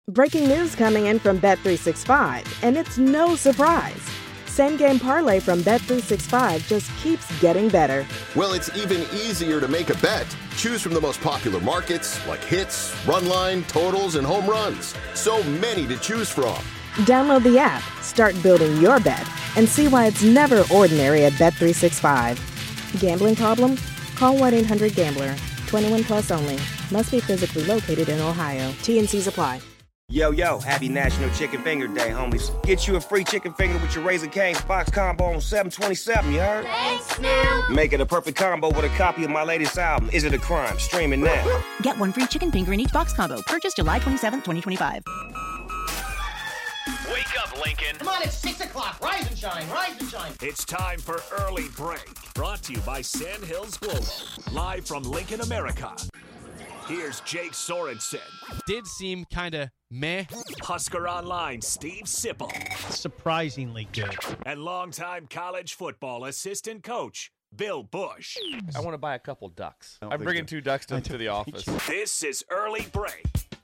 Breaking news coming in from Bet365, and it's no surprise. Same Game Parlay from Bet365 just keeps getting better. Well, it's even easier to make a bet. Choose from the most popular markets like hits, run line, totals, and home runs. So many to choose from. Download the app, start building your bet, and see why it's never ordinary at Bet365. Gambling problem? Call 1-800-GAMBLER. 21 plus only. Must be physically located in Ohio. T&Cs apply. Yo, happy National Chicken Finger Day, homies. Get you a free chicken finger with your Raising Cane's box combo on $7.27, you heard? Thanks, Snoop. Make it a perfect combo with a copy of my latest album, Is It a Crime? Streaming now. Get one free chicken finger in each box combo. Purchase July 27th, 2025. Wake up, Lincoln. Come on, it's 6 o'clock. Rise and shine, rise and shine. It's time for Early Break. Brought to you by Sand Hills Global. Live from Lincoln, America. Here's Jake Sorensen. Did seem kind of meh. Husker Online, Steve Sipple. Surprisingly good. And longtime college football assistant coach, Bill Bush. I want to buy a couple ducks. I'm bringing 2 ducks to the office. This is Early Break.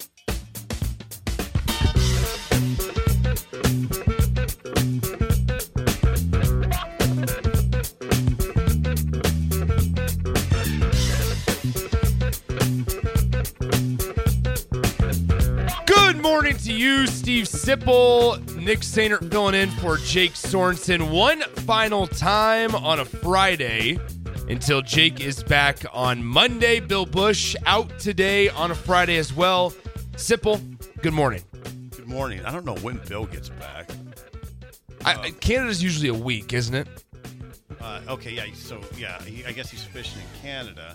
Good morning to you, Steve Sipple. Nick Sainert filling in for Jake Sorensen. One final time on a Friday until Jake is back on Monday. Bill Bush out today on a Friday as well. Sipple, good morning. Good morning. I don't know when Bill gets back. Canada's usually a week, isn't it? Okay, yeah. So, yeah, I guess he's fishing in Canada.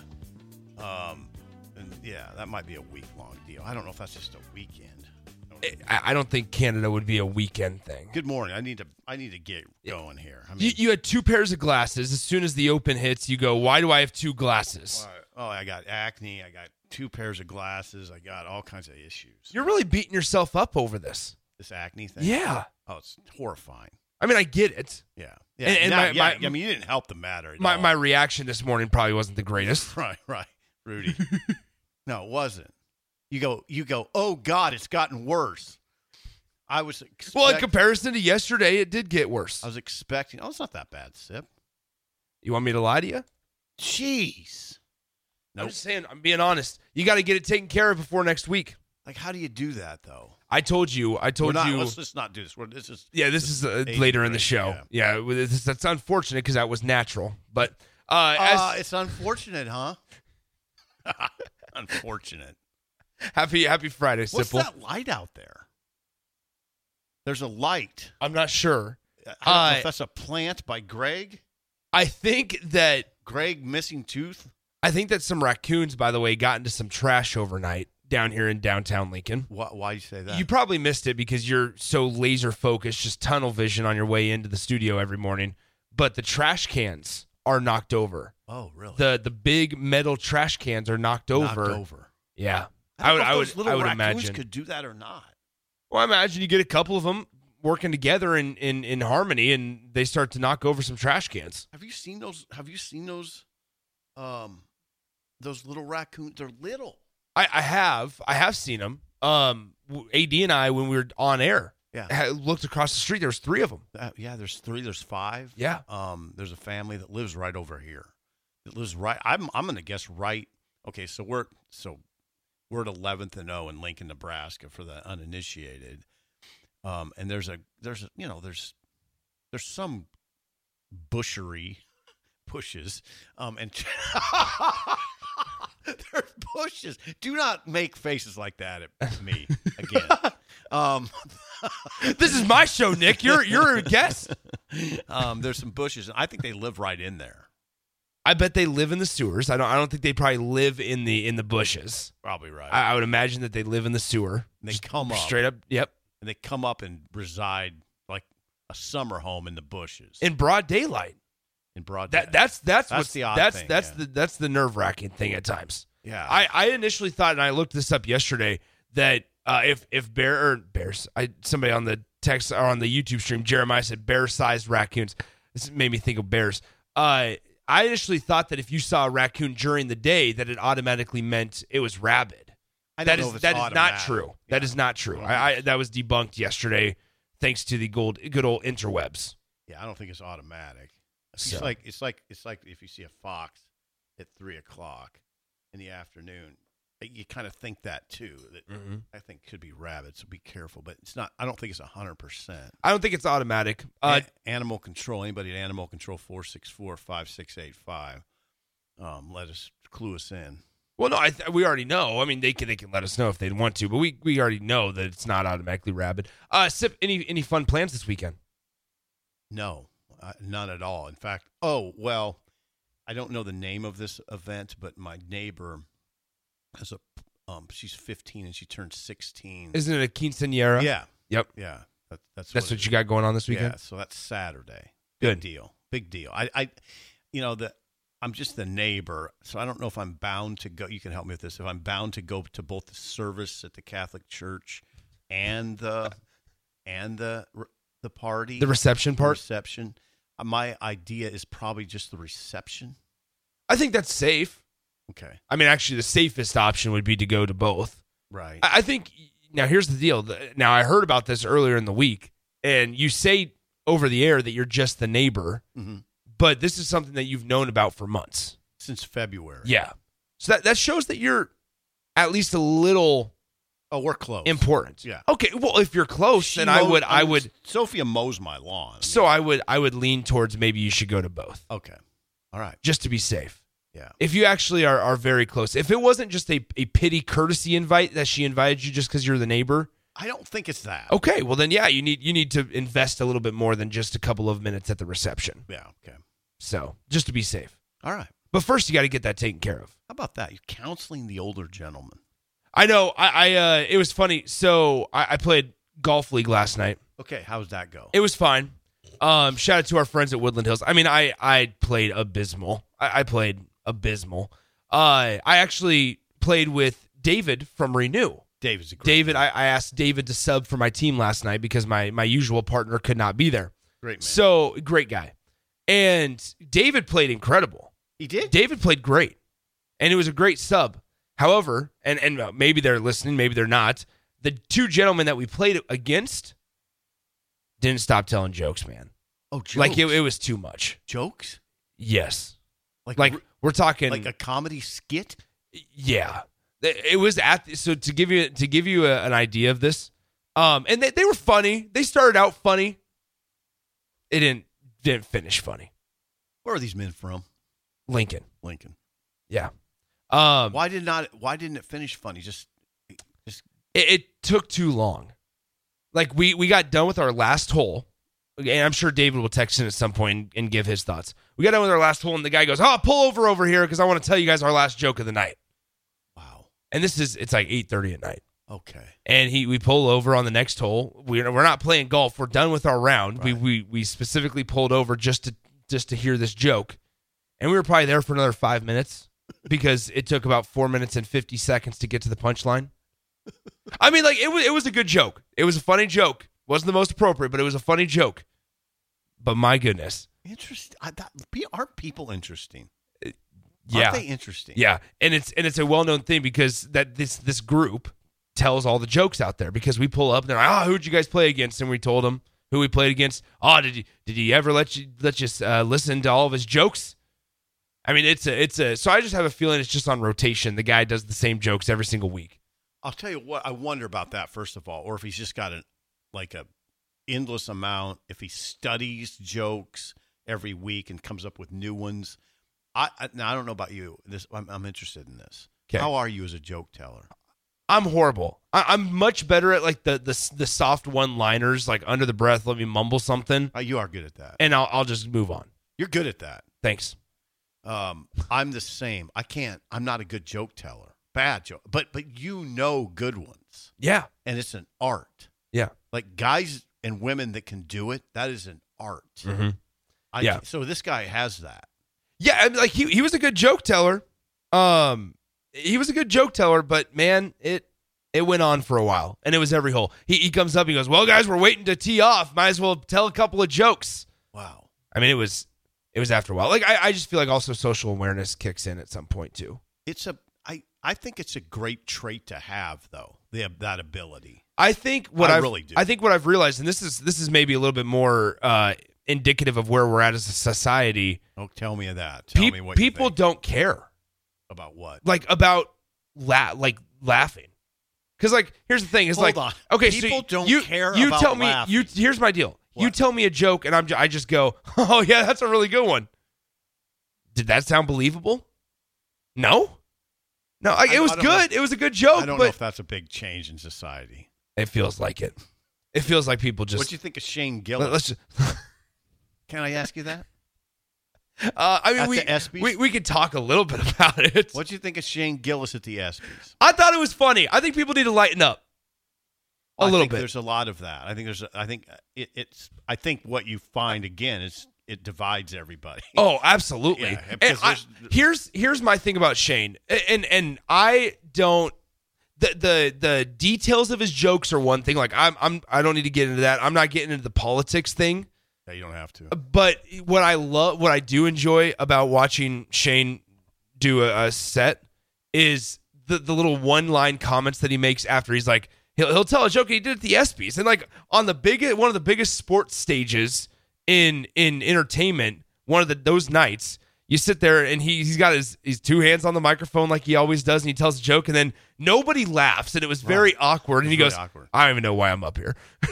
And, yeah, that might be a week-long deal. I don't know if that's just a weekend. I don't think Canada would be a weekend thing. Good morning. I need to get going here. I mean, you had 2 pairs of glasses. As soon as the open hits, you go, why do I have 2 glasses? I got acne. I got 2 pairs of glasses. I got all kinds of issues. You're really beating yourself up over this. This acne thing? Yeah. Oh, it's horrifying. I mean, I get it. Yeah. I mean, you didn't help the matter. My reaction this morning probably wasn't the greatest. Right. Rudy. No, it wasn't. You go, oh, God, it's gotten worse. I was well, in comparison to yesterday, it did get worse. I was expecting, it's not that bad, Sip. You want me to lie to you? Jeez. No. I'm just saying, I'm being honest. You got to get it taken care of before next week. Like, how do you do that, though? I told you. Let's just not do this. This is later in the show. Yeah, that's unfortunate because that was natural. But it's unfortunate, huh? Unfortunate. Happy Friday, Sipple. What's that light out there? There's a light. I'm not sure. I don't know if that's a plant by Greg. I think that Greg missing tooth. I think that some raccoons, by the way, got into some trash overnight down here in downtown Lincoln. Why do you say that? You probably missed it because you're so laser focused, just tunnel vision on your way into the studio every morning. But the trash cans are knocked over. Oh, really? The big metal trash cans are knocked over. Yeah. I would imagine raccoons could do that or not. Well, I imagine you get a couple of them working together in harmony, and they start to knock over some trash cans. Have you seen those? Those little raccoons? They're little. I have seen them. AD and I, when we were on air, looked across the street. There was 3 of them. There's 3. There's 5. Yeah. There's a family that lives right over here. It lives right. I'm going to guess right. Okay, so we're at 11th and 0 in Lincoln, Nebraska for the uninitiated. And there's some pushes, and there's bushes. Do not make faces like that at me again. This is my show, Nick. You're a guest. There's some bushes, and I think they live right in there. I bet they live in the sewers. I don't think they probably live in the bushes. Probably right. I would imagine that they live in the sewer. And they come up straight up. Yep. And they come up and reside like a summer home in the bushes in broad daylight. That's the odd thing. That's the nerve-wracking thing at times. Yeah. I initially thought, and I looked this up yesterday, that if bears, somebody on the text or on the YouTube stream, Jeremiah said bear-sized raccoons. This made me think of bears. I initially thought that if you saw a raccoon during the day, that it automatically meant it was rabid. I don't know if it's that is not automatic. true. That is not true. That was debunked yesterday, thanks to the good old interwebs. Yeah, I don't think it's automatic. So. It's like if you see a fox at 3:00 in the afternoon, you kind of think that too. That I think could be rabbits, so be careful. But it's not. I don't think it's 100%. I don't think it's automatic. Animal Control. Anybody at Animal Control 464-5685. Let us clue us in. Well, no, we already know. I mean, they can let us know if they want to, but we already know that it's not automatically rabid. Sip, any fun plans this weekend? No, none at all. In fact, I don't know the name of this event, but my neighbor has she's 15 and she turned 16. Isn't it a quinceañera? Yeah. Yep. Yeah. That's what you got going on this weekend? Yeah. So that's Saturday. Good Big deal. I'm just the neighbor, so I don't know if I'm bound to go. You can help me with this. If I'm bound to go to both the service at the Catholic Church and the party, the reception part. My idea is probably just the reception. I think that's safe. Okay. I mean, actually, the safest option would be to go to both. Right. I think. Now, here's the deal. Now, I heard about this earlier in the week, and you say over the air that you're just the neighbor. Mm-hmm. But this is something that you've known about for months. Since February. Yeah. So that shows that you're at least a little we're close. Important. Yeah. Okay, well, if you're close, then I would Sophia mows my lawn. So I would lean towards maybe you should go to both. Okay. All right. Just to be safe. Yeah. If you actually are very close. If it wasn't just a pity courtesy invite that she invited you just because you're the neighbor. I don't think it's that. Okay, well then you need to invest a little bit more than just a couple of minutes at the reception. Yeah, okay. So, just to be safe. All right. But first, you got to get that taken care of. How about that? You're counseling the older gentleman. I know. It was funny. So, I played Golf League last night. Okay, how's that go? It was fine. Shout out to our friends at Woodland Hills. I mean, I played abysmal. I played abysmal. I actually played with David from Renew. David's a great David, I asked David to sub for my team last night because my usual partner could not be there. Great man. So, great guy. And David played incredible. He did? David played great. And it was a great sub. However, and maybe they're listening, maybe they're not, the two gentlemen that we played against didn't stop telling jokes, man. Oh, jokes? Like, it was too much. Jokes? Yes. Like we're talking... Like a comedy skit? Yeah. It was so to give you an idea of this, and they were funny. They started out funny. It didn't finish funny. Where are these men from? Lincoln. Yeah. Why didn't it finish funny? Just it took too long. Like we got done with our last hole, and I'm sure David will text in at some point and give his thoughts. We got done with our last hole, and the guy goes, pull over here because I want to tell you guys our last joke of the night. Wow. And it's like 8:30 at night. Okay. And we pull over on the next hole. We're not playing golf. We're done with our round. Right. We specifically pulled over just to hear this joke. And we were probably there for another 5 minutes because it took about 4 minutes and 50 seconds to get to the punchline. I mean, like, it was a good joke. It was a funny joke. Wasn't the most appropriate, but it was a funny joke. But my goodness. Interesting. Aren't people interesting? Yeah. Aren't they interesting? Yeah. And it's a well-known thing because that this group tells all the jokes out there because we pull up and they're like, who'd you guys play against? And we told them who we played against. Did he ever let you listen to all of his jokes? I mean, so I just have a feeling it's just on rotation. The guy does the same jokes every single week. I'll tell you what, I wonder about that, first of all, or if he's just got a endless amount, if he studies jokes every week and comes up with new ones. Now, I don't know about you. I'm interested in this. Okay. How are you as a joke teller? I'm horrible. I'm much better at like the soft one-liners, like under the breath, let me mumble something. You are good at that. And I'll just move on. You're good at that. Thanks. I'm the same. I'm not a good joke teller. Bad joke. But you know good ones. Yeah. And it's an art. Yeah. Like guys and women that can do it, that is an art. Mm-hmm. Yeah. So this guy has that. Yeah, I mean, like he was a good joke teller. He was a good joke teller, but man, it went on for a while, and it was every hole. He comes up, he goes, "Well, guys, we're waiting to tee off. Might as well tell a couple of jokes." Wow. I mean, it was after a while. Like I just feel like also social awareness kicks in at some point too. I think it's a great trait to have, though, that ability. I think what I've realized, and this is maybe a little bit more indicative of where we're at as a society. Don't tell me that. Tell me what people you think. don't care About what? like about laughing. Because here's the thing: is Hold on. okay, people so don't you care you about tell me laughing. here's my deal. What? You tell me a joke, and I just go, oh yeah, that's a really good one. Did that sound believable? No. It was good. It was a good joke. I don't know if that's a big change in society. It feels like it. It feels like people just. What do you think of Shane Gillis? Let's just. Can I ask you that? I mean, At the ESPYs? we could talk a little bit about it. What do you think of Shane Gillis at the ESPYs? I thought it was funny. I think people need to lighten up a little bit. There's a lot of that. I think what you find again is it divides everybody. Oh, absolutely. Yeah, and here's my thing about Shane, and I don't. The details of his jokes are one thing. Like I don't need to get into that. I'm not getting into the politics thing. Yeah, you don't have to. But what I do enjoy about watching Shane do a set is the little one-line comments that he makes after. He's like, he'll tell a joke he did at the ESPYs, and like on one of the biggest sports stages in entertainment, those nights, you sit there and he's got his two hands on the microphone like he always does, and he tells a joke, and then nobody laughs, and it was very awkward. And he goes, awkward. I don't even know why I'm up here.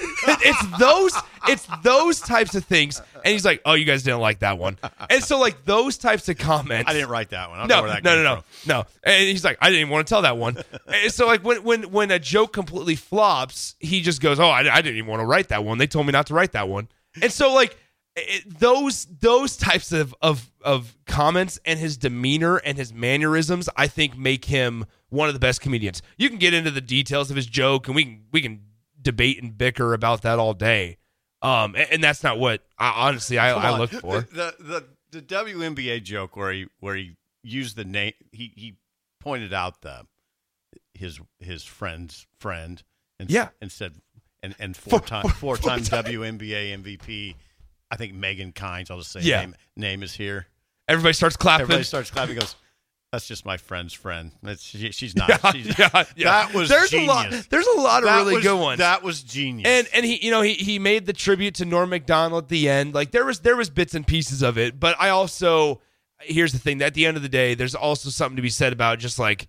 It's those types of things. And he's like, oh, you guys didn't like that one. And so like those types of comments. I didn't write that one. I don't know where that came from. No. And he's like, I didn't even want to tell that one. And so like when a joke completely flops, he just goes, oh, I didn't even want to write that one. They told me not to write that one. And so like those types of comments and his demeanor and his mannerisms, I think, make him one of the best comedians. You can get into the details of his joke, and we can debate and bicker about that all day. And that's not what I look for. The WNBA joke where he used the name, he pointed out his friend's friend and said and four-time WNBA MVP. I think Megan Kynes, I'll just say name is here. Everybody starts clapping. Everybody starts clapping. Goes, that's just my friend's friend. She's not. Yeah. That was genius. There's a lot of really good ones. That was genius. And he made the tribute to Norm Macdonald at the end. Like there was bits and pieces of it, but I also, here's the thing, at the end of the day, there's also something to be said about just like,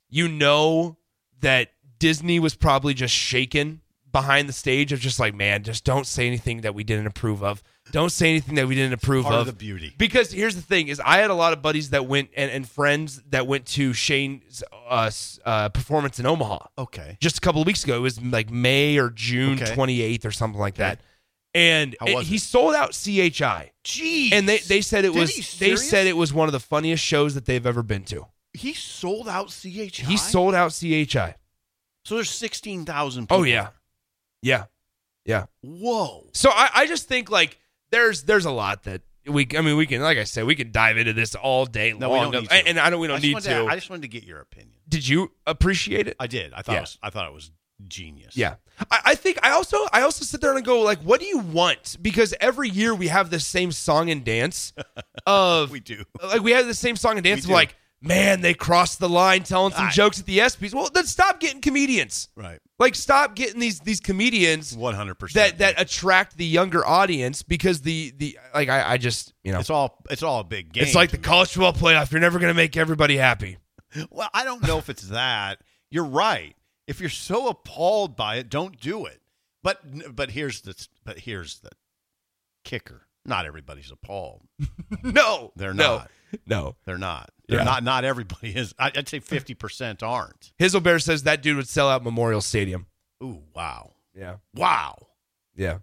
that Disney was probably just shaken behind the stage of just like, man, just don't say anything that we didn't approve of. Don't say anything that we didn't approve Part of. of the beauty. Because here's the thing: is I had a lot of buddies that went and friends that went to Shane's performance in Omaha. Okay. Just a couple of weeks ago, it was like May or June 28th or something like that. And he sold out CHI. Jeez. And they said it was they said it was one of the funniest shows that they've ever been to. He sold out CHI. He sold out CHI. So there's 16,000 people. Oh yeah. Yeah. Whoa. So I just think like there's a lot that we can, like I said, we can dive into this all day long. We don't need to. And we don't need to. I just wanted to get your opinion. Did you appreciate it? I did. I thought it was genius. Yeah. I think I also sit there and go like, what do you want? Because every year we have this same song and dance of we do. Like we have the same song and dance of like, man, they crossed the line telling some jokes at the ESPYs. Well, then stop getting comedians. Right. Like stop getting these comedians 100% that attract the younger audience because I just it's all a big game. It's like the college football playoff. You're never going to make everybody happy. Well, I don't know if it's that. You're right. If you're so appalled by it, don't do it. But here's the kicker. Not everybody's appalled. No, they're not. No, they're not. They're not. Not everybody is. I'd say 50% aren't. Hizzlebear says that dude would sell out Memorial Stadium. Ooh, wow. Yeah. Wow. Yeah.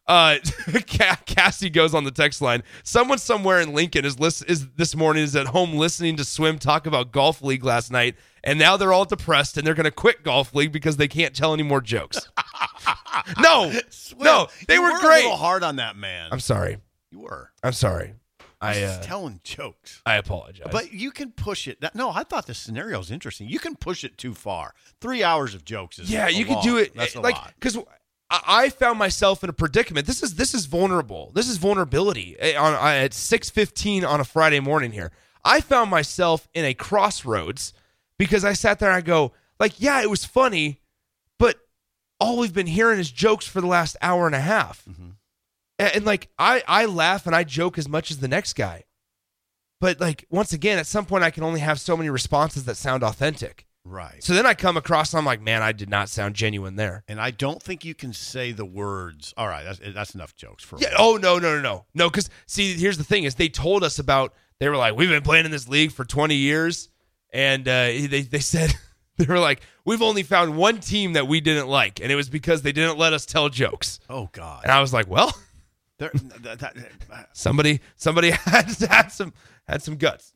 Cassie goes on the text line. Someone somewhere in Lincoln is this morning is at home listening to Swim talk about Golf League last night, and now they're all depressed and they're going to quit Golf League because they can't tell any more jokes. No, they were great. A little hard on that man. I'm sorry. You were. I'm sorry. He's telling jokes. I apologize. But you can push it. No, I thought the scenario was interesting. You can push it too far. 3 hours of jokes is you long. could do it. That's a like lot. because I found myself in a predicament. This is vulnerable. This is vulnerability at 6:15 on a Friday morning here. I found myself in a crossroads because I sat there and I go, like, yeah, it was funny, but all we've been hearing is jokes for the last hour and a half. Mm-hmm. And like, I laugh and I joke as much as the next guy. But like, once again, at some point I can only have so many responses that sound authentic. Right. So then I come across and I'm like, man, I did not sound genuine there. And I don't think you can say the words. All right, that's enough jokes for yeah. Oh, no. No, because see, here's the thing is they told us about, they were like, we've been playing in this league for 20 years. And they said, they were like, we've only found one team that we didn't like. And it was because they didn't let us tell jokes. Oh, God. And I was like, well, somebody had some guts.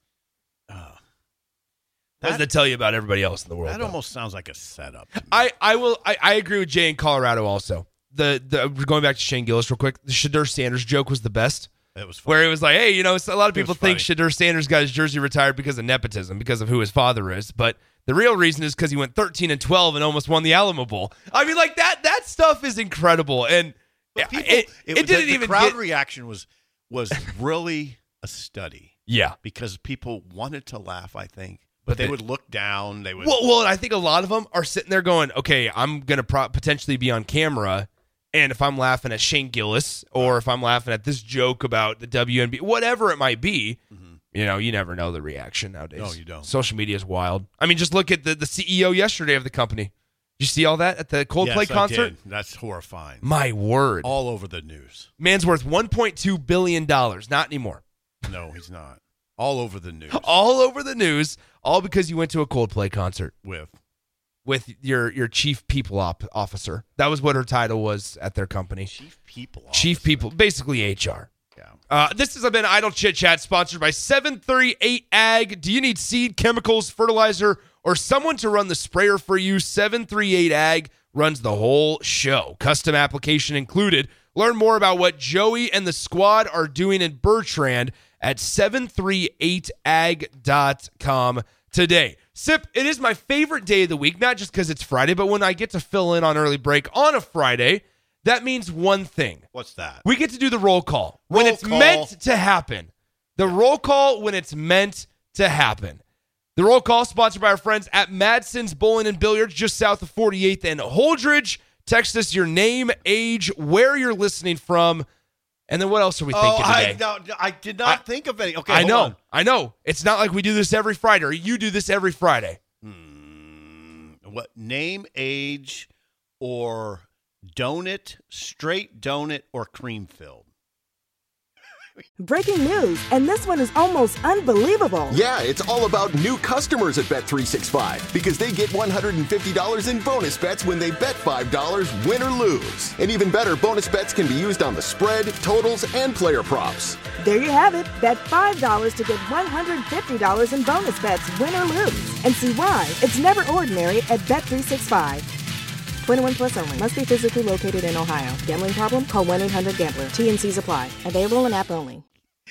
What does that tell you about everybody else in the world? That almost sounds like a setup. I agree with Jay in Colorado also. The going back to Shane Gillis real quick, the Shedeur Sanders joke was the best. It was funny. Where it was like, hey, a lot of people think Shedeur Sanders got his jersey retired because of nepotism, because of who his father is, but the real reason is because he went 13-12 and almost won the Alamo Bowl. I mean, like that stuff is incredible, and the crowd reaction was really a study. Yeah, because people wanted to laugh, I think. But they would look down. They would. Well, I think a lot of them are sitting there going, "Okay, I'm going to potentially be on camera, and if I'm laughing at Shane Gillis, or if I'm laughing at this joke about the WNBA, whatever it might be, you never know the reaction nowadays. No, you don't. Social media is wild. I mean, just look at the CEO yesterday of the company. Did you see all that at the Coldplay concert? I did. That's horrifying. My word! All over the news. Man's worth $1.2 billion. Not anymore. No, he's not. All over the news. All over the news. All because you went to a Coldplay concert with your chief people officer. That was what her title was at their company. Chief people, basically HR. Yeah. This has been Idle Chit Chat, sponsored by 738 Ag. Do you need seed, chemicals, fertilizer, or someone to run the sprayer for you? 738 Ag runs the whole show. Custom application included. Learn more about what Joey and the squad are doing in Bertrand at 738ag.com today. Sip, it is my favorite day of the week, not just because it's Friday, but when I get to fill in on early break on a Friday, that means one thing. What's that? We get to do the roll call when it's meant to happen. The roll call when it's meant to happen. The roll call sponsored by our friends at Madsen's Bowling and Billiards, just south of 48th and Holdridge. Text us your name, age, where you're listening from, and then what else are we thinking today? I did not think of any. Okay, I know. It's not like we do this every Friday, or you do this every Friday. What name, age, or donut, straight donut, or cream filled? Breaking news, and this one is almost unbelievable. Yeah, it's all about new customers at Bet365 because they get $150 in bonus bets when they bet $5, win or lose. And even better, bonus bets can be used on the spread, totals, and player props. There you have it. Bet $5 to get $150 in bonus bets, win or lose. And see why it's never ordinary at Bet365. 21 plus only. Must be physically located in Ohio. Gambling problem? Call 1-800-GAMBLER. T&Cs apply. Available in app only.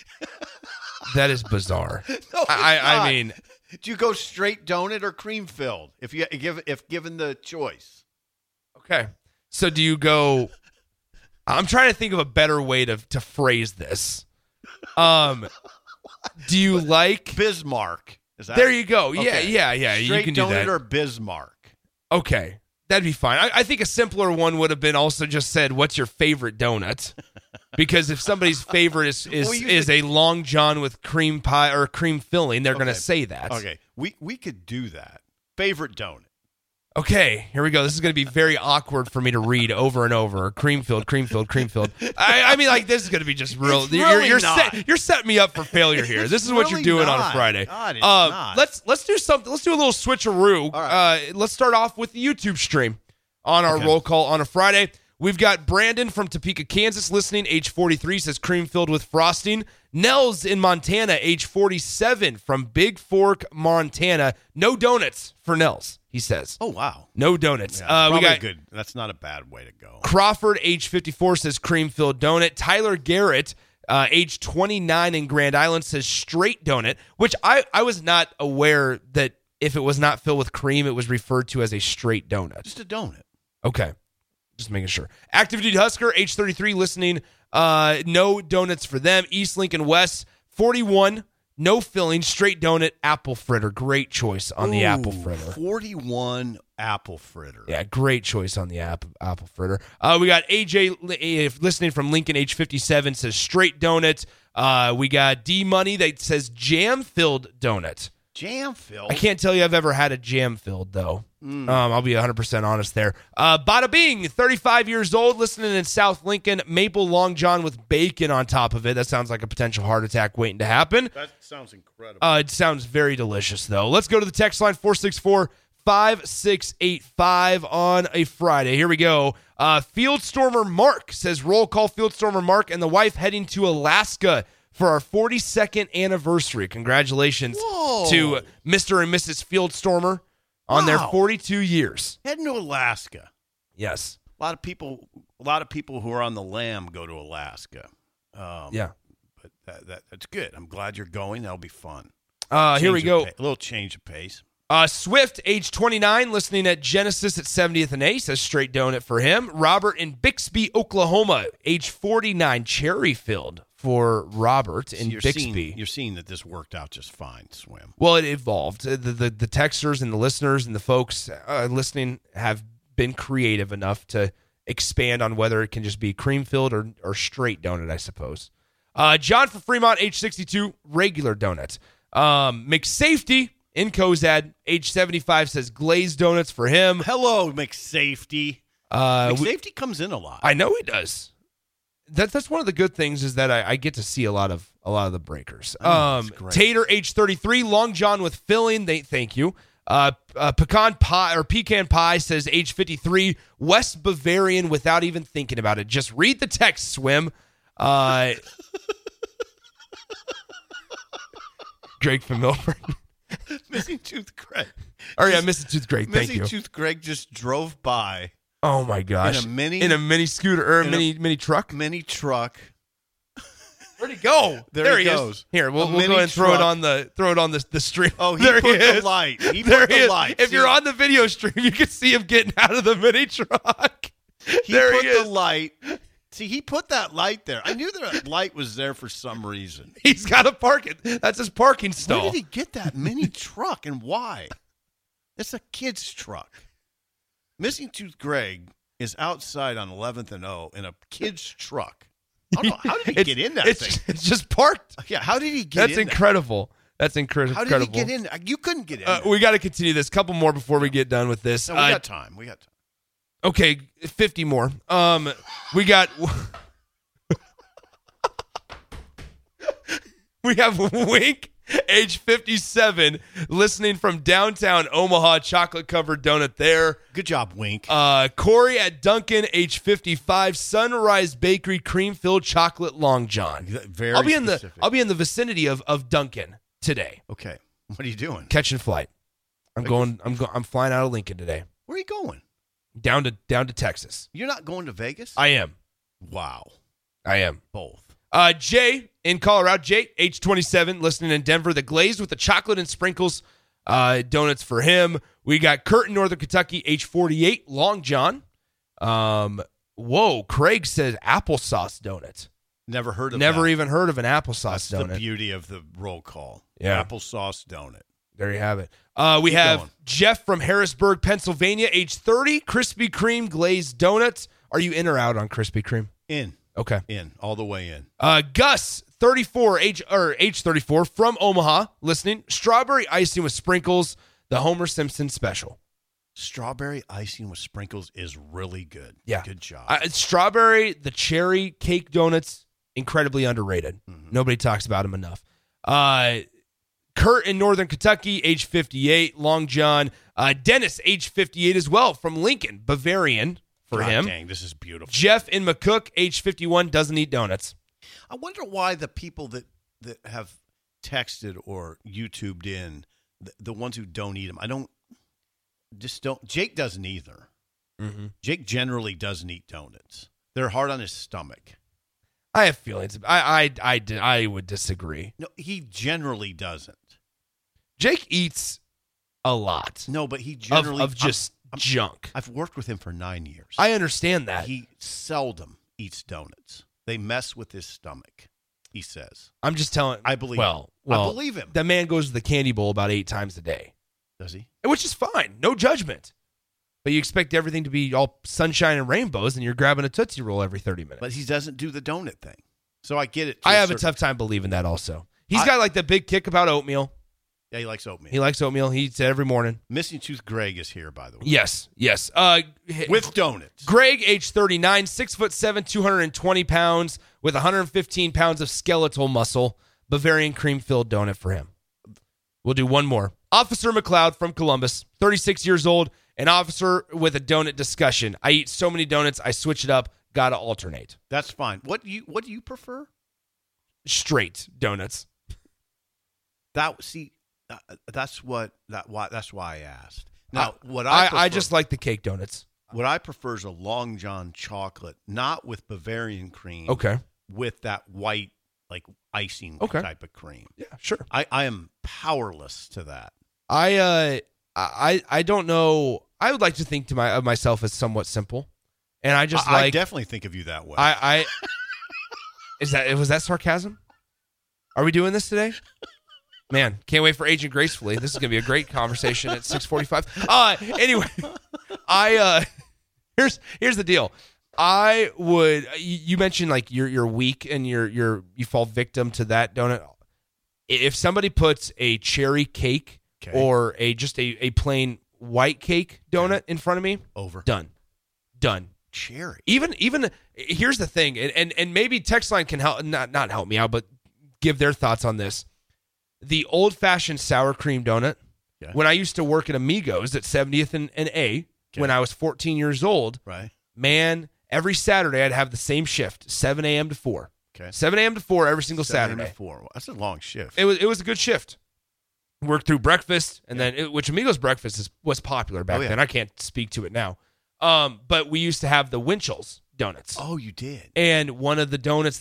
That is bizarre. No, I mean, do you go straight donut or cream filled if given the choice? Okay. So do you go? I'm trying to think of a better way to phrase this. Do you like Bismarck? Is that there? You go. Okay. Yeah. Straight you can do donut that. or Bismarck? Okay. That'd be fine. I think a simpler one would have been also just said, "What's your favorite donut?" Because if somebody's favorite is a Long John with cream pie or cream filling, they're going to say that. Okay, we could do that. Favorite donut. Okay, here we go. This is going to be very awkward for me to read over and over. Cream filled. I mean, like this is going to be just real. You're setting me up for failure here. This is what you're doing on a Friday. God, it's not. Let's do something. Let's do a little switcheroo. Right. Let's start off with the YouTube stream on our roll call on a Friday. We've got Brandon from Topeka, Kansas, listening. Age 43 says cream filled with frosting. Nels in Montana, age 47, from Big Fork, Montana. No donuts for Nels, he says. Oh, wow. No donuts. Yeah, we got good. That's not a bad way to go. Crawford, age 54, says cream-filled donut. Tyler Garrett, age 29 in Grand Island, says straight donut, which I was not aware that if it was not filled with cream, it was referred to as a straight donut. Just a donut. Okay. Just making sure. Active Duty Husker, age 33, listening. No donuts for them. East Lincoln West, 41, no filling, straight donut, apple fritter. Great choice on the apple fritter. 41 apple fritter. Yeah, great choice on the apple fritter. We got AJ listening from Lincoln, age 57, says straight donut. We got D Money that says jam-filled donut. Jam-filled? I can't tell you I've ever had a jam-filled, though. I'll be 100% honest there. Bada Bing, 35 years old, listening in South Lincoln, maple long john with bacon on top of it. That sounds like a potential heart attack waiting to happen. That sounds incredible. It sounds very delicious, though. Let's go to the text line, 464-5685 on a Friday. Here we go. Field Stormer Mark says, roll call Field Stormer Mark and the wife heading to Alaska for our 42nd anniversary. Congratulations to Mr. and Mrs. Field Stormer on their 42 years. Heading to Alaska. Yes. A lot of people who are on the lam go to Alaska. Yeah. But that's good. I'm glad you're going. That'll be fun. Here we go. A little change of pace. Swift, age 29, listening at Genesis at 70th and A, says straight donut for him. Robert in Bixby, Oklahoma, age 49, cherry filled for Robert in Bixby. You're seeing that this worked out just fine, Swim. Well, it evolved. The texters and the listeners and the folks listening have been creative enough to expand on whether it can just be cream filled or straight donut, I suppose. John from Fremont, age 62, regular donut. McSafety in Cozad, age 75, says glazed donuts for him. Hello, McSafety. McSafety comes in a lot. I know he does. That's one of the good things is that I get to see a lot of the breakers. Tater, age 33, Long John with filling. Thank you. Pecan pie says age 53, West Bavarian without even thinking about it. Just read the text, Swim. Greg from Milford. Missing Tooth Greg. Oh yeah, Missing Tooth Greg. Thank you. Missing Tooth Greg just drove by. Oh my gosh! In a mini scooter or mini truck. Mini truck. Where'd he go? There he goes. Is. Here, we'll go ahead and throw it on the stream. Oh, he there put he the light. He there put the light. If you're on the video stream, you can see him getting out of the mini truck. He put the light. See, he put that light there. I knew that light was there for some reason. He's got to park it. That's his parking stall. Where did he get that mini truck and why? It's a kid's truck. Missing Tooth Greg is outside on 11th and O in a kid's truck. I don't know. How did he get in that thing? It's just parked. Yeah, how did he get in That's incredible. That's incredible. How did he get in? You couldn't get in. We got to continue this. Couple more before we get done with this. No, we got time. Okay, 50 more. We got we have Wink, age 57, listening from downtown Omaha, chocolate-covered donut there. Good job, Wink. Corey at Duncan, age 55, Sunrise Bakery, cream-filled chocolate long john. Very specific. I'll be in the vicinity of Duncan today. Okay. What are you doing? Catching flight. I'm flying out of Lincoln today. Where are you going? Down to Texas. You're not going to Vegas? I am. Wow. I am. Both. Jay in Colorado. Jay, age 27, listening in Denver. The glazed with the chocolate and sprinkles donuts for him. We got Kurt in Northern Kentucky, age 48, Long John. Craig says applesauce donut. Never heard of Never that. even heard of an applesauce donut. That's the beauty of the roll call. Yeah. Applesauce donut. There you have it. We have Jeff from Harrisburg, Pennsylvania, age 30, Krispy Kreme glazed donuts. Are you in or out on Krispy Kreme? In. Okay. In. All the way in. Gus, 34, age 34, from Omaha, listening. Strawberry icing with sprinkles, the Homer Simpson special. Strawberry icing with sprinkles is really good. Yeah. Good job. Strawberry, the cherry cake donuts, incredibly underrated. Mm-hmm. Nobody talks about them enough. Kurt in Northern Kentucky, age 58, Long John. Dennis, age 58 as well, from Lincoln, Bavarian for him. Dang, this is beautiful. Jeff in McCook, age 51, doesn't eat donuts. I wonder why the people that have texted or YouTubed in, the ones who don't eat them, Jake doesn't either. Mm-hmm. Jake generally doesn't eat donuts. They're hard on his stomach. I have feelings. I would disagree. No, he generally doesn't. Jake eats a lot. No, but he generally of just junk. I've worked with him for 9 years. I understand that. He seldom eats donuts. They mess with his stomach. he says. I'm just telling. I believe him. I believe him. The man goes to the candy bowl about 8 times a day. Does he? Which is fine. No judgment. But you expect everything to be all sunshine and rainbows, and you're grabbing a Tootsie Roll every 30 minutes. But he doesn't do the donut thing. So I get it. I have a tough time believing that also. He's got like the big kick about oatmeal. Yeah, he likes oatmeal. He likes oatmeal. He eats it every morning. Missing Tooth Greg is here, by the way. Yes. With donuts. Greg, age 39, 6'7", 220 pounds, with 115 pounds of skeletal muscle. Bavarian cream-filled donut for him. We'll do one more. Officer McLeod from Columbus, 36 years old, an officer with a donut discussion. I eat so many donuts, I switch it up. Gotta alternate. That's fine. What do you prefer? Straight donuts. That's why I asked. Now, I just like the cake donuts. What I prefer is a Long John chocolate, not with Bavarian cream. Okay. With that white, like icing type of cream. Yeah, sure. I am powerless to that. I don't know. I would like to think of myself as somewhat simple, and I definitely think of you that way. Was that sarcasm? Are we doing this today? Man, can't wait for Agent Gracefully. This is going to be a great conversation at 6:45. Anyway, here's the deal. I would. You mentioned like you're weak and you fall victim to that donut. If somebody puts a cherry cake or just a plain white cake donut in front of me, over. Done. Cherry. Even here's the thing, and maybe text line can help not help me out, but give their thoughts on this. The old-fashioned sour cream donut, when I used to work at Amigos at 70th and A, when I was 14 years old, right? Man, every Saturday I'd have the same shift, 7 a.m. to 4. Okay. 7 a.m. to 4 every single Saturday. 7 to 4. That's a long shift. It was a good shift. Worked through breakfast, and then which Amigos breakfast was popular back then. I can't speak to it now. But we used to have the Winchell's donuts. Oh, you did. And one of the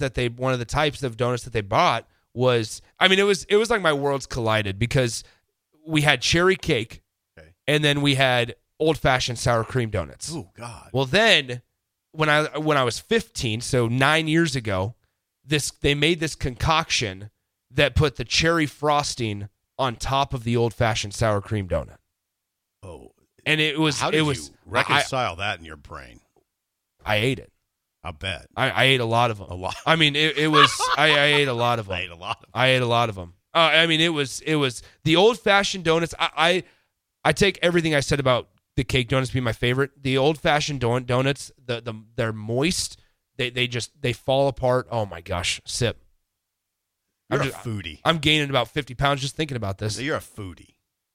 types of donuts that they bought was, it was like my worlds collided because we had cherry cake, and then we had old-fashioned sour cream donuts. Oh God. Well, then when I was 15, so 9 years ago, they made this concoction that put the cherry frosting on top of the old-fashioned sour cream donut. Oh. And it was. How did you reconcile that in your brain? I ate it. I bet. I ate a lot of them. A lot. It was. I ate a lot of them. I ate a lot of them. It was the old-fashioned donuts. I take everything I said about the cake donuts being my favorite. The old-fashioned donuts, they're moist. They fall apart. Oh my gosh, sip. You're a foodie. I'm gaining about 50 pounds just thinking about this. You're a foodie.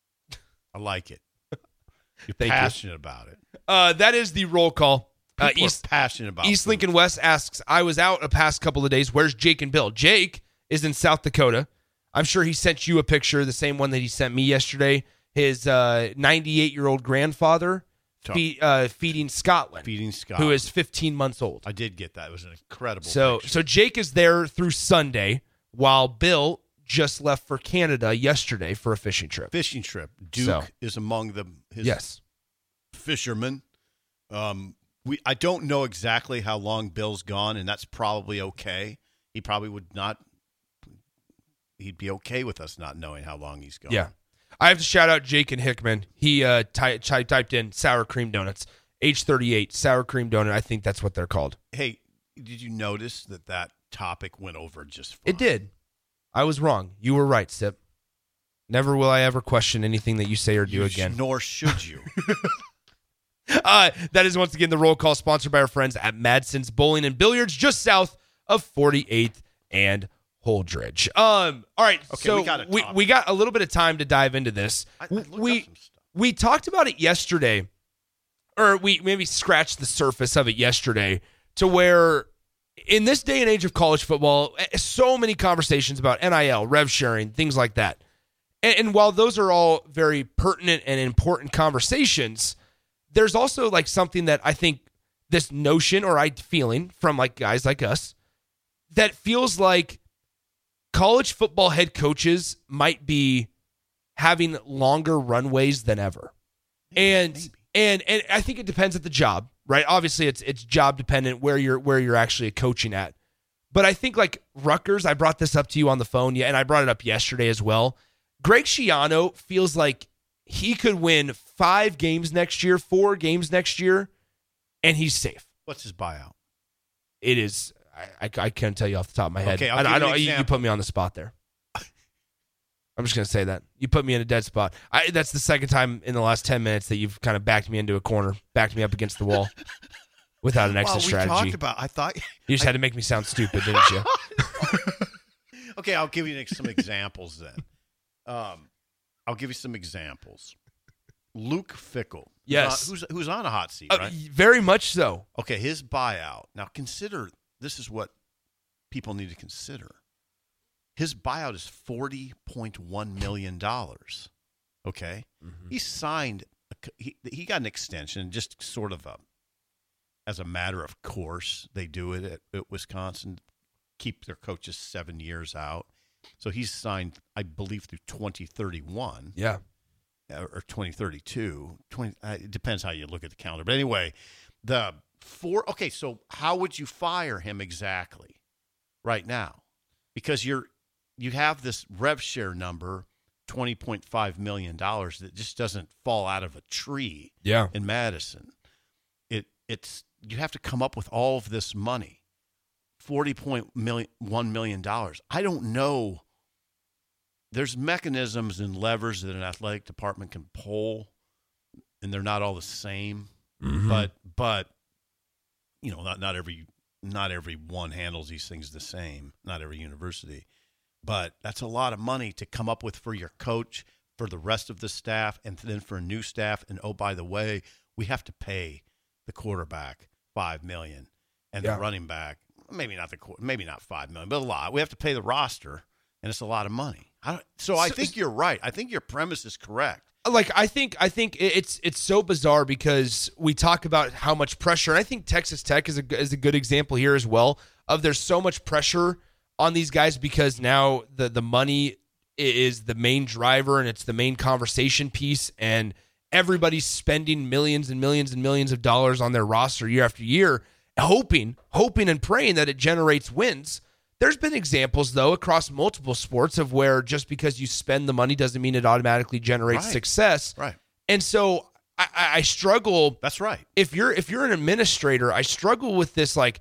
I like it. You're passionate about it. That is the roll call. People are passionate about East food. Lincoln West asks, I was out a past couple of days. Where's Jake and Bill? Jake is in South Dakota. I'm sure he sent you a picture, the same one that he sent me yesterday. His 98-year-old grandfather feeding Scotland. Who is 15 months old. I did get that. It was an incredible picture. So Jake is there through Sunday, while Bill just left for Canada yesterday for a fishing trip. Duke is among his fishermen. I don't know exactly how long Bill's gone, and that's probably okay. He probably would not. He'd be okay with us not knowing how long he's gone. Yeah. I have to shout out Jake and Hickman. He typed in sour cream donuts. Age 38, sour cream donut. I think that's what they're called. Hey, did you notice that topic went over just fine? It did. I was wrong. You were right, Sip. Never will I ever question anything that you say or do again. Nor should you. That is once again the roll call, sponsored by our friends at Madsen's Bowling and Billiards, just south of 48th and Holdridge. All right, okay, so we got a little bit of time to dive into this. We talked about it yesterday, or we maybe scratched the surface of it yesterday, to where in this day and age of college football, so many conversations about NIL, rev sharing, things like that. And while those are all very pertinent and important conversations, there's also like something that I think this notion or feeling from like guys like us that feels like college football head coaches might be having longer runways than ever. And I think it depends at the job, right? Obviously it's job dependent where you're actually coaching at. But I think like Rutgers, I brought this up to you on the phone, and I brought it up yesterday as well. Greg Schiano feels like he could win 5 games next year, 4 games next year, and he's safe. What's his buyout? It is, I can't tell you off the top of my head. Okay, I don't. You put me on the spot there. I'm just going to say that. You put me in a dead spot. That's the second time in the last 10 minutes that you've kind of backed me into a corner, backed me up against the wall without an exit strategy. I thought you just had to make me sound stupid, didn't you? Okay, I'll give you some examples then. I'll give you some examples. Luke Fickell. Yes. Who's on a hot seat, right? Very much so. Okay, his buyout. Now consider, this is what people need to consider. His buyout is $40.1 million. Okay? Mm-hmm. He signed, he got an extension, just sort of as a matter of course. They do it at Wisconsin, keep their coaches 7 years out. So he's signed, I believe, through 2031. Yeah. Or 2032. It depends how you look at the calendar. But anyway, okay, so how would you fire him exactly right now? Because you have this rev share number, $20.5 million, that just doesn't fall out of a tree in Madison. It's you have to come up with all of this money, $40.1 million. I don't know. There's mechanisms and levers that an athletic department can pull, and they're not all the same. Mm-hmm. But you know, not every one handles these things the same. Not every university. But that's a lot of money to come up with for your coach, for the rest of the staff, and then for a new staff. And, oh, by the way, we have to pay the quarterback $5 million and the running back, maybe not $5 million, but a lot. We have to pay the roster, and it's a lot of money. I think you're right. I think your premise is correct. Like I think it's so bizarre because we talk about how much pressure, and I think Texas Tech is a good example here as well. Of there's so much pressure on these guys because now the money is the main driver and it's the main conversation piece, and everybody's spending millions and millions and millions of dollars on their roster year after year, hoping and praying that it generates wins. There's been examples, though, across multiple sports of where just because you spend the money doesn't mean it automatically generates success. Right. And so I struggle. That's right. If you're an administrator, I struggle with this. Like,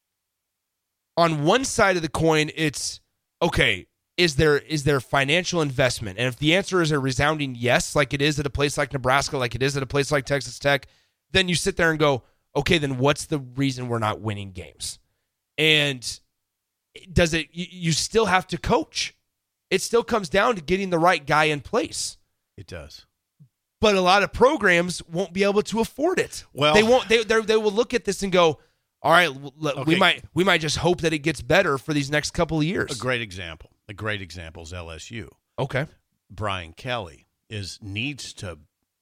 on one side of the coin, it's okay. Is there financial investment? And if the answer is a resounding yes, like it is at a place like Nebraska, like it is at a place like Texas Tech, then you sit there and go, okay, then what's the reason we're not winning games? And does it? You still have to coach. It still comes down to getting the right guy in place. It does. But a lot of programs won't be able to afford it. Well, they won't. They will look at this and go, all right, okay, we might just hope that it gets better for these next couple of years. A great example is LSU. Okay. Brian Kelly needs to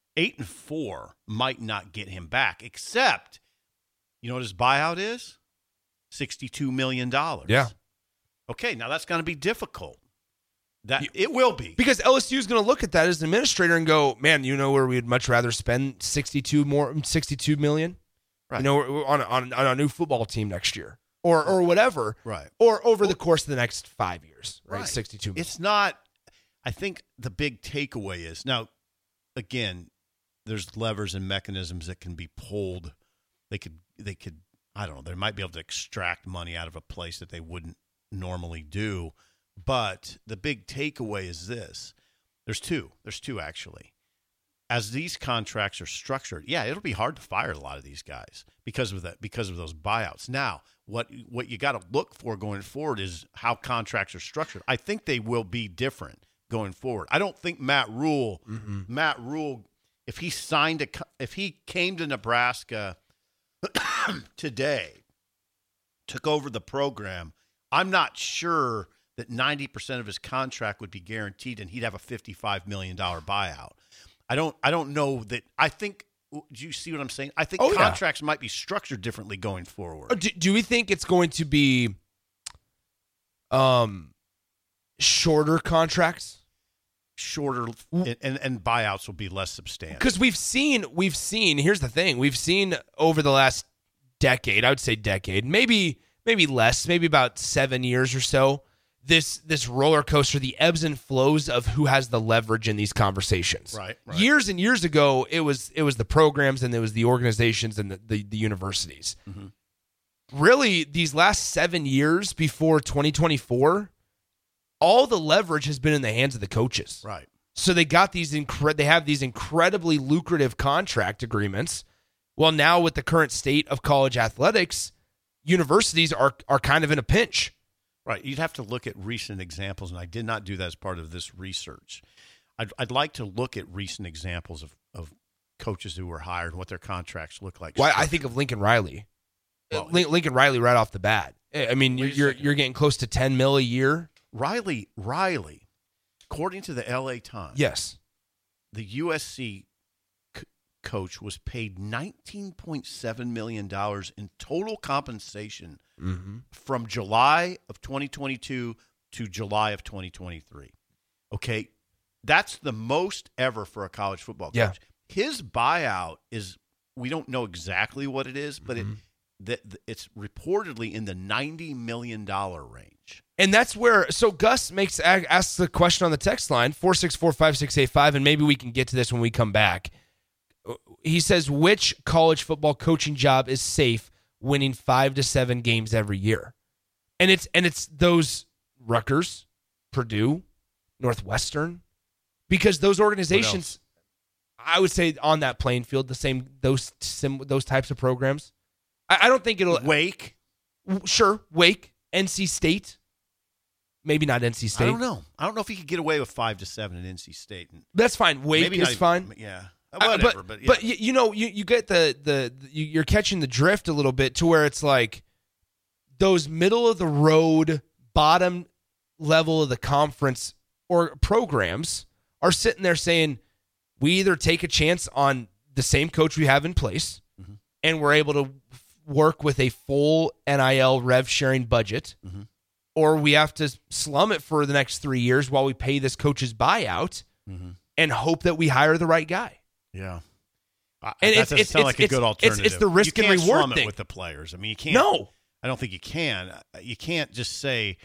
8-4 might not get him back, except you know what his buyout is? $62 million. Yeah. Okay, now that's going to be difficult. It will be. Because LSU is going to look at that as an administrator and go, man, you know where we'd much rather spend $62 million? Right. You know, on a new football team next year or whatever. Right. Or over the course of the next 5 years, right? 62 million. It's not, I think the big takeaway is, now, again, there's levers and mechanisms that can be pulled. They could, I don't know, they might be able to extract money out of a place that they wouldn't normally do. But the big takeaway is this. There's two actually. As these contracts are structured, yeah, it'll be hard to fire a lot of these guys because of those buyouts. Now, what you got to look for going forward is how contracts are structured. I think they will be different going forward. I don't think Matt Rule, if he came to Nebraska today, took over the program, I'm not sure that 90% of his contract would be guaranteed and he'd have a $55 million buyout. I don't know that. I think, do you see what I'm saying? I think contracts might be structured differently going forward. Do we think it's going to be shorter contracts? Shorter and buyouts will be less substantial. Because we've seen, here's the thing, we've seen over the last decade, I would say decade, maybe maybe less, maybe about 7 years or so, this roller coaster, the ebbs and flows of who has the leverage in these conversations. Right. Years and years ago, it was the programs and it was the organizations and the universities. Mm-hmm. Really, these last 7 years before 2024, all the leverage has been in the hands of the coaches. Right. So they got they have these incredibly lucrative contract agreements. Well, now with the current state of college athletics, universities are kind of in a pinch. Right. You'd have to look at recent examples, and I did not do that as part of this research. I'd like to look at recent examples of coaches who were hired and what their contracts look like. Well, I think of Lincoln Riley. Well, Lincoln Riley right off the bat. I mean, you're getting close to $10 million a year. Riley, according to the LA Times, yes, the USC coach was paid $19.7 million in total compensation from July of 2022 to July of 2023. Okay, that's the most ever for a college football coach. Yeah. His buyout is, we don't know exactly what it is, but it's reportedly in the $90 million range. And that's where, so Gus asks the question on the text line, 464-5685, and maybe we can get to this when we come back. He says, which college football coaching job is safe winning 5 to 7 games every year? And it's those Rutgers, Purdue, Northwestern, because those organizations, I would say on that playing field, the same, those types of programs. I don't think it'll. Wake? Sure, Wake, NC State. Maybe not NC State. I don't know. I don't know if he could get away with 5 to 7 at NC State. That's fine. Wake is fine. Yeah. Whatever, but you get you're catching the drift a little bit to where it's like those middle of the road, bottom level of the conference or programs are sitting there saying, we either take a chance on the same coach we have in place and we're able to work with a full NIL rev sharing budget, or we have to slum it for the next 3 years while we pay this coach's buyout and hope that we hire the right guy. Yeah. And that doesn't sound like a good alternative. It's the risk and reward thing. You can't slum it thing with the players. I mean, you can't. No. I don't think you can. You can't just say,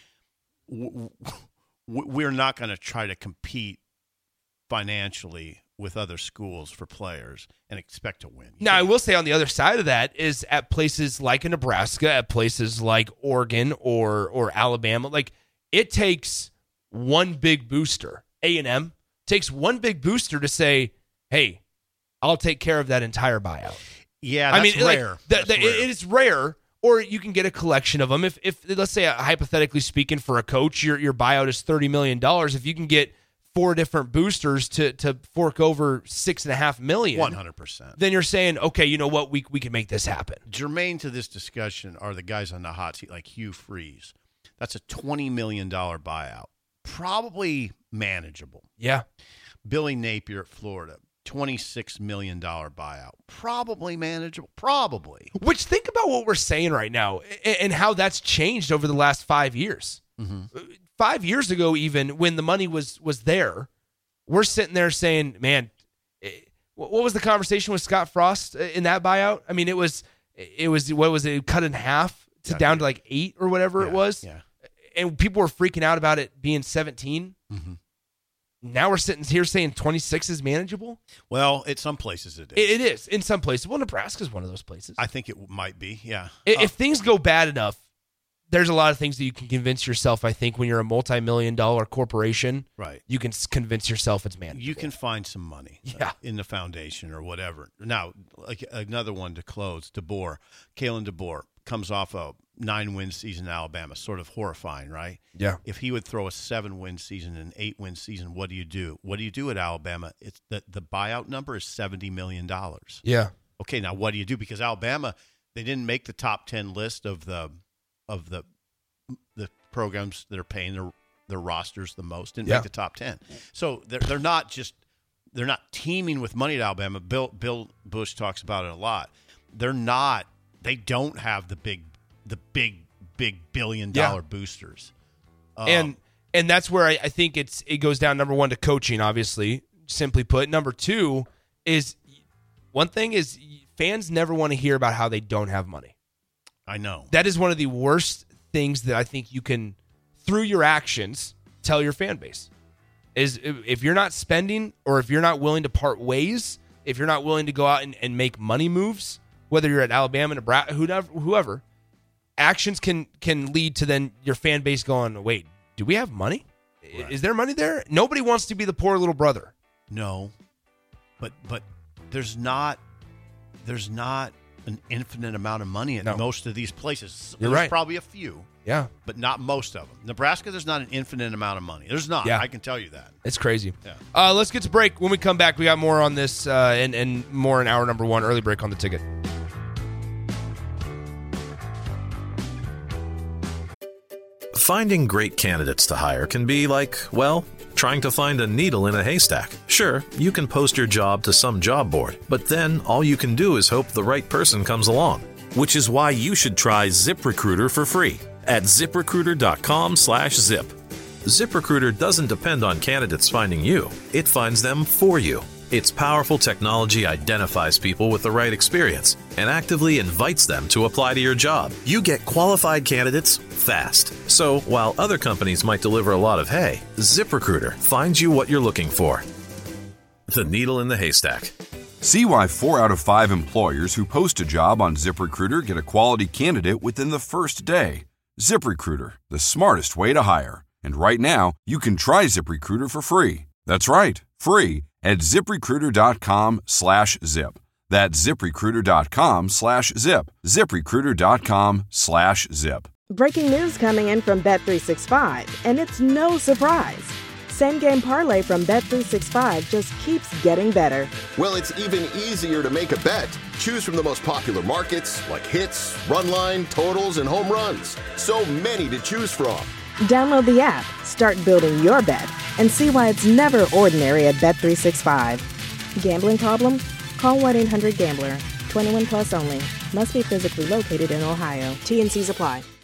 we're not going to try to compete financially with other schools for players and expect to win. Now, I will say on the other side of that is at places like Nebraska, at places like Oregon or Alabama, like it takes one big booster. A&M takes one big booster to say, hey, I'll take care of that entire buyout. Yeah, that's rare. Like, it is rare, or you can get a collection of them. If let's say, hypothetically speaking, for a coach, your buyout is $30 million. If you can get 4 different boosters to fork over $6.5 million, 100%, then you're saying, okay, you know what, we can make this happen. Germane to this discussion are the guys on the hot seat, like Hugh Freeze. That's a $20 million buyout, probably manageable. Yeah. Billy Napier at Florida, $26 million buyout, probably manageable. Probably. Which, think about what we're saying right now and how that's changed over the last 5 years. 5 years ago, even when the money was there, we're sitting there saying, man, what was the conversation with Scott Frost in that buyout? I mean, it was what was it, cut in half to down to like 8 or whatever it was? Yeah. And people were freaking out about it being 17. Now we're sitting here saying 26 is manageable? Well, at some places it is. It is. In some places. Well, Nebraska's one of those places. I think it might be, yeah. If things go bad enough, there's a lot of things that you can convince yourself, I think, when you're a multi-million-dollar corporation. Right. You can convince yourself it's manageable. You can find some money in the foundation or whatever. Now, like another one to close, DeBoer. Kalen DeBoer comes off a 9-win season in Alabama. Sort of horrifying, right? Yeah. If he would throw a 7-win season and 8-win season, what do you do? What do you do at Alabama? It's the buyout number is $70 million. Yeah. Okay, now what do you do? Because Alabama, they didn't make the top 10 list of the programs that are paying their rosters the most. Didn't make the top 10. So they're not teaming with money at Alabama. Bill Bush talks about it a lot. They don't have the big $1 billion boosters. And that's where I think it goes down, number one, to coaching, obviously, simply put. Number two is, one thing is fans never want to hear about how they don't have money. I know. That is one of the worst things that I think you can, through your actions, tell your fan base. Is if you're not spending, or if you're not willing to part ways, if you're not willing to go out and make money moves, whether you're at Alabama, Nebraska, whoever, actions can lead to then your fan base going, wait, do we have money? Right. Is there money there? Nobody wants to be the poor little brother. No, but there's not an infinite amount of money in most of these places. You're There's right. probably a few. Yeah. But not most of them. Nebraska, there's not an infinite amount of money. There's not. Yeah. I can tell you that. It's crazy. Yeah. Let's get to break. When we come back, we got more on this and more in hour number 1. Early break on the ticket. Finding great candidates to hire can be like, well, trying to find a needle in a haystack. Sure, you can post your job to some job board, but then all you can do is hope the right person comes along. Which is why you should try ZipRecruiter for free at ZipRecruiter.com/zip. ZipRecruiter doesn't depend on candidates finding you. It finds them for you. Its powerful technology identifies people with the right experience and actively invites them to apply to your job. You get qualified candidates fast. So while other companies might deliver a lot of hay, ZipRecruiter finds you what you're looking for. The needle in the haystack. See why 4 out of 5 employers who post a job on ZipRecruiter get a quality candidate within the first day. ZipRecruiter, the smartest way to hire. And right now, you can try ZipRecruiter for free. That's right, free at ZipRecruiter.com/zip. That's ZipRecruiter.com/zip. ZipRecruiter.com/zip. Breaking news coming in from Bet365, and it's no surprise. Same game parlay from Bet365 just keeps getting better. Well, it's even easier to make a bet. Choose from the most popular markets like hits, run line, totals, and home runs. So many to choose from. Download the app, start building your bet, and see why it's never ordinary at Bet365. Gambling problem? Call 1-800-GAMBLER. 21 plus only. Must be physically located in Ohio. T&Cs apply.